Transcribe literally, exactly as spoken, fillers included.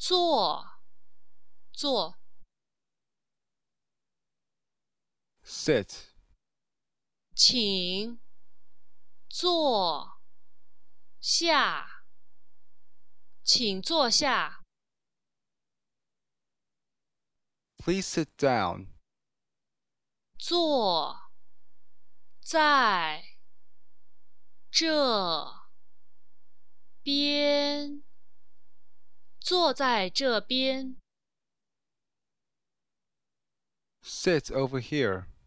坐，坐， sit, 请坐下，请坐下。 please sit down, 坐在这边，坐在这边。 sit over here,